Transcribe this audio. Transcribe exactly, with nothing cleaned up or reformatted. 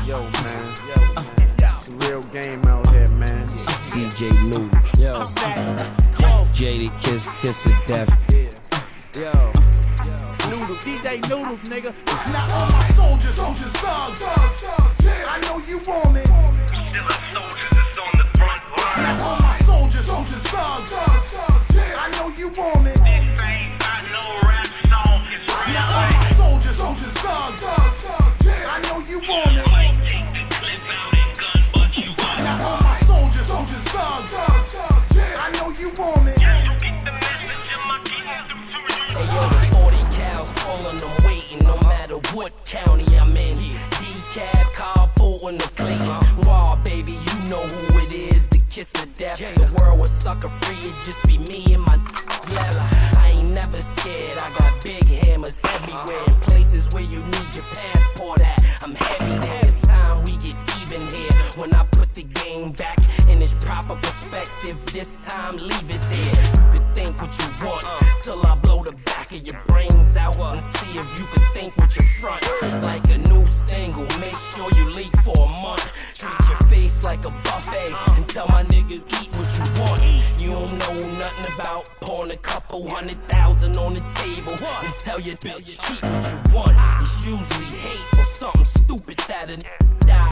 Yo, man. Yo, man. It's a real game out here, man. D J Noodles. Yo. Jaded Kiss, Kiss of Death. Yo. Noodles, D J Noodles, nigga. Now all my soldiers, soldiers, thugs, thugs, thugs, yeah, I know you want it. Still a soldier that's on the front line. Now all my soldiers, soldiers, thugs, thugs, thugs, yeah, I know you want it. This ain't got no rap song, it's real Now all my life. soldiers, soldiers, thugs, thugs, thugs, yeah, I know you want it. Might take the clip out and gun, but you got it. Now all my soldiers, soldiers, thugs, thugs, thugs, yeah, I know you want it. Just to get the message in my kingdom to you. Hey yo, the forty cows falling, I'm waiting, no matter what county I'm in. D-cab, carpool, and the Clayton. Raw, baby, you know who it is, the kiss of death. The world was sucker free, it just be me and my left. I ain't never scared, I got big hammers everywhere. In places where you need your passport at, I'm heavy there. It's time we get even here. When I put the game back in its proper perspective, this time leave it there. You could think what you want, till I blow the back of your brains out and see if you could think with your front. Like a new single, make sure you leak for a month. Treat your face like a buffet and tell my niggas eat what you want. You don't know nothing about pouring a couple hundred thousand on the table and tell your bitch keep what you want. It's usually hate or something stupid that a die.